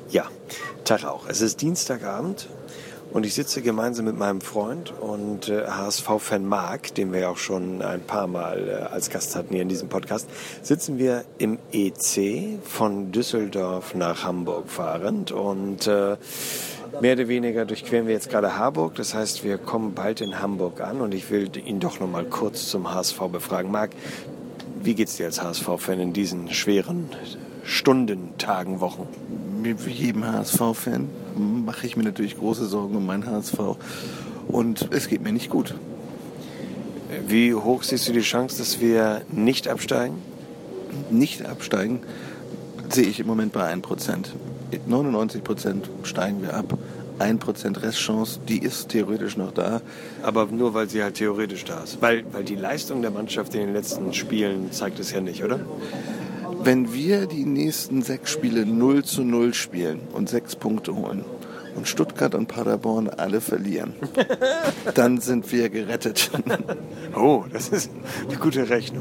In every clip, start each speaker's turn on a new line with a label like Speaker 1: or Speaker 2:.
Speaker 1: Ja, Tag auch. Es ist Dienstagabend und ich sitze gemeinsam mit meinem Freund und HSV-Fan Marc, den wir ja auch schon ein paar Mal als Gast hatten hier in diesem Podcast, sitzen wir im EC von Düsseldorf nach Hamburg fahrend und mehr oder weniger durchqueren wir jetzt gerade Harburg. Das heißt, wir kommen bald in Hamburg an und ich will ihn doch noch mal kurz zum HSV befragen. Marc, wie geht's dir als HSV-Fan in diesen schweren Stunden, Tagen, Wochen?
Speaker 2: Wie jedem HSV-Fan mache ich mir natürlich große Sorgen um meinen HSV und es geht mir nicht gut.
Speaker 1: Wie hoch siehst du die Chance, dass wir nicht absteigen?
Speaker 2: Nicht absteigen sehe ich im Moment bei 1%. 99% steigen wir ab. 1% Restchance, die ist theoretisch noch da.
Speaker 1: Aber nur, weil sie halt theoretisch da ist. Weil die Leistung der Mannschaft in den letzten Spielen zeigt es ja nicht, oder?
Speaker 2: Wenn wir die nächsten 6 Spiele 0-0 spielen und 6 Punkte holen und Stuttgart und Paderborn alle verlieren, dann sind wir gerettet.
Speaker 1: Oh, das ist eine gute Rechnung.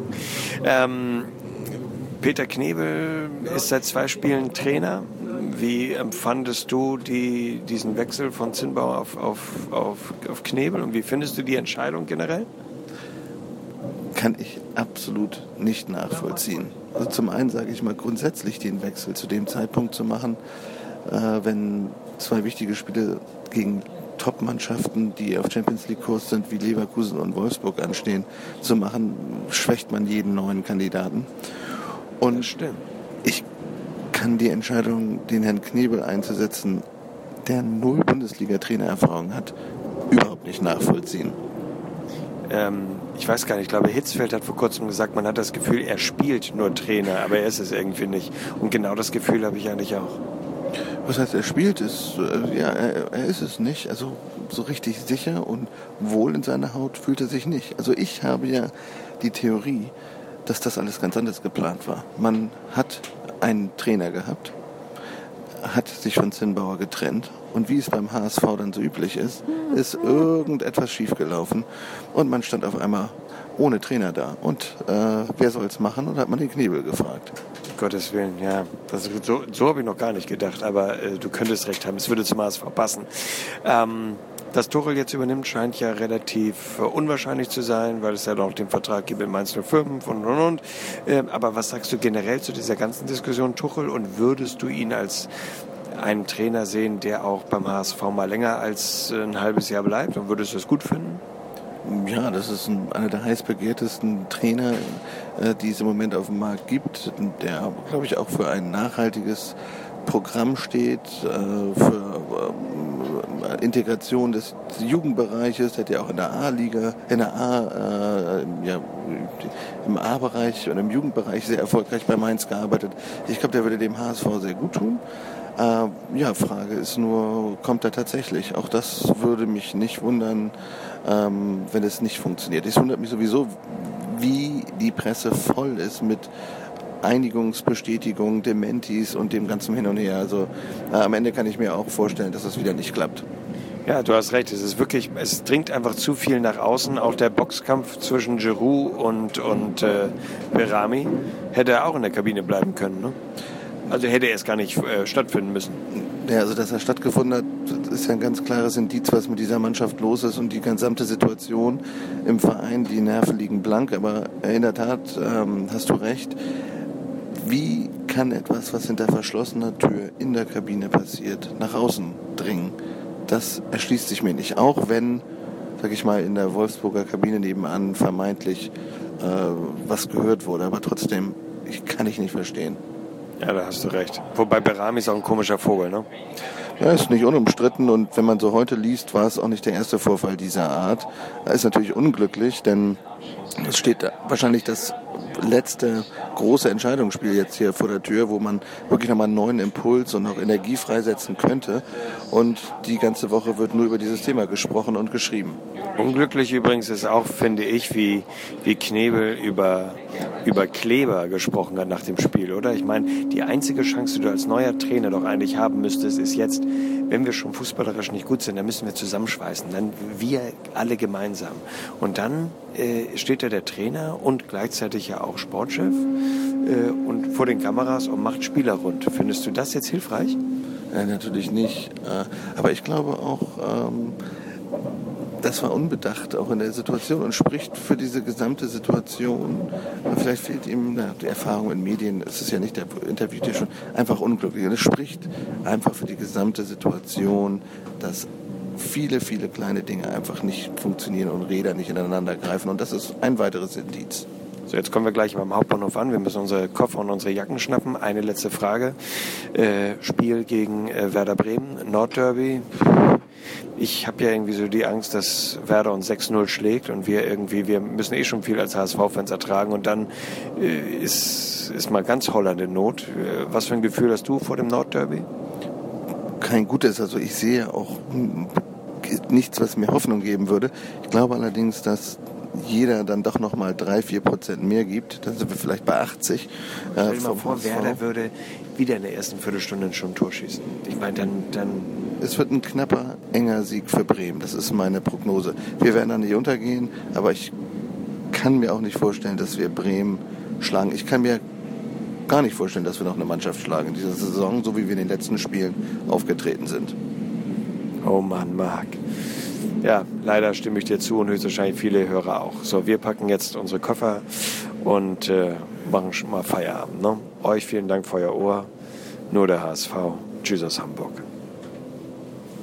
Speaker 1: Peter Knebel ist seit 2 Spielen Trainer. Wie empfandest du diesen Wechsel von Zinnbauer auf Knebel und wie findest du die Entscheidung generell?
Speaker 2: Kann ich absolut nicht nachvollziehen. Also zum einen sage ich mal grundsätzlich den Wechsel zu dem Zeitpunkt zu machen, wenn 2 wichtige Spiele gegen Top-Mannschaften, die auf Champions-League-Kurs sind, wie Leverkusen und Wolfsburg anstehen, zu machen, schwächt man jeden neuen Kandidaten. Und ich kann die Entscheidung, den Herrn Knebel einzusetzen, der 0 Bundesliga-Trainererfahrung hat, überhaupt nicht nachvollziehen.
Speaker 1: Ich weiß gar nicht, ich glaube Hitzfeld hat vor kurzem gesagt, man hat das Gefühl, er spielt nur Trainer, aber er ist es irgendwie nicht. Und genau das Gefühl habe ich eigentlich auch.
Speaker 2: Was heißt, er spielt es? Ja, er ist es nicht. Also so richtig sicher und wohl in seiner Haut fühlt er sich nicht. Also ich habe ja die Theorie, dass das alles ganz anders geplant war. Man hat einen Trainer gehabt, hat sich von Zinnbauer getrennt und wie es beim HSV dann so üblich ist irgendetwas schiefgelaufen und man stand auf einmal ohne Trainer da. Und wer soll es machen? Und hat man den Knebel gefragt.
Speaker 1: Gottes Willen, ja. So habe ich noch gar nicht gedacht, aber du könntest recht haben, es würde zum HSV passen. Dass Tuchel jetzt übernimmt, scheint ja relativ unwahrscheinlich zu sein, weil es ja noch den Vertrag gibt in Mainz 05 und. Aber was sagst du generell zu dieser ganzen Diskussion Tuchel und würdest du ihn als einen Trainer sehen, der auch beim HSV mal länger als ein halbes Jahr bleibt und würdest du es gut finden?
Speaker 2: Ja, das ist einer der heiß begehrtesten Trainer, die es im Moment auf dem Markt gibt, der, glaube ich, auch für ein nachhaltiges Programm steht, für Integration des Jugendbereiches, der hat ja auch in der A-Liga, im A-Bereich und im Jugendbereich sehr erfolgreich bei Mainz gearbeitet. Ich glaube, der würde dem HSV sehr gut tun. Frage ist nur, kommt er tatsächlich? Auch das würde mich nicht wundern, wenn es nicht funktioniert. Es wundert mich sowieso, wie die Presse voll ist mit Einigungsbestätigung, Dementis und dem ganzen Hin und Her. Also am Ende kann ich mir auch vorstellen, dass es wieder nicht klappt.
Speaker 1: Ja, du hast recht. Es dringt einfach zu viel nach außen. Auch der Boxkampf zwischen Giroud und Berami hätte auch in der Kabine bleiben können, ne? Also hätte er es gar nicht stattfinden müssen.
Speaker 2: Ja, also dass er stattgefunden hat, ist ja ein ganz klares Indiz, was mit dieser Mannschaft los ist und die gesamte Situation im Verein, die Nerven liegen blank. Aber in der Tat hast du recht. Wie kann etwas, was hinter verschlossener Tür in der Kabine passiert, nach außen dringen? Das erschließt sich mir nicht. Auch wenn, sag ich mal, in der Wolfsburger Kabine nebenan vermeintlich was gehört wurde. Aber trotzdem, kann ich nicht verstehen.
Speaker 1: Ja, da hast du recht. Wobei Berami ist auch ein komischer Vogel, ne?
Speaker 2: Ja, ist nicht unumstritten und wenn man so heute liest, war es auch nicht der erste Vorfall dieser Art. Er ist natürlich unglücklich, denn es steht wahrscheinlich das letzte große Entscheidungsspiel jetzt hier vor der Tür, wo man wirklich nochmal einen neuen Impuls und auch Energie freisetzen könnte. Und die ganze Woche wird nur über dieses Thema gesprochen und geschrieben.
Speaker 1: Unglücklich übrigens ist auch, finde ich, wie Knebel über Kleber gesprochen hat nach dem Spiel, oder? Ich meine, die einzige Chance, die du als neuer Trainer doch eigentlich haben müsstest, ist jetzt, wenn wir schon fußballerisch nicht gut sind, dann müssen wir zusammenschweißen, dann wir alle gemeinsam. Und dann steht da der Trainer und gleichzeitig ja auch Sportchef und vor den Kameras und macht Spieler rund. Findest du das jetzt hilfreich?
Speaker 2: Natürlich nicht. Aber ich glaube auch, das war unbedacht auch in der Situation und spricht für diese gesamte Situation. Vielleicht fehlt ihm die Erfahrung in Medien, es ist ja nicht der Interview, der schon einfach unglücklich. Und es spricht einfach für die gesamte Situation, dass viele, viele kleine Dinge einfach nicht funktionieren und Räder nicht ineinander greifen. Und das ist ein weiteres Indiz.
Speaker 1: So, jetzt kommen wir gleich beim Hauptbahnhof an. Wir müssen unsere Koffer und unsere Jacken schnappen. Eine letzte Frage. Spiel gegen Werder Bremen, Nordderby. Ich habe ja irgendwie so die Angst, dass Werder uns 6-0 schlägt und wir müssen eh schon viel als HSV-Fans ertragen und dann ist mal ganz Holland in Not. Was für ein Gefühl hast du vor dem Nordderby?
Speaker 2: Kein gutes. Also ich sehe auch nichts, was mir Hoffnung geben würde. Ich glaube allerdings, dass jeder dann doch nochmal 3-4% mehr gibt. Dann sind wir vielleicht bei 80.
Speaker 1: Stell dir mal vor, Werder würde wieder in der ersten Viertelstunde schon ein Tor schießen. Ich meine, dann...
Speaker 2: Es wird ein knapper, enger Sieg für Bremen. Das ist meine Prognose. Wir werden da nicht untergehen, aber ich kann mir auch nicht vorstellen, dass wir Bremen schlagen. Ich kann mir gar nicht vorstellen, dass wir noch eine Mannschaft schlagen in dieser Saison, so wie wir in den letzten Spielen aufgetreten sind.
Speaker 1: Oh Mann, Marc. Ja, leider stimme ich dir zu und höchstwahrscheinlich viele Hörer auch. So, wir packen jetzt unsere Koffer und machen schon mal Feierabend. Ne? Euch vielen Dank für euer Ohr. Nur der HSV. Tschüss aus Hamburg.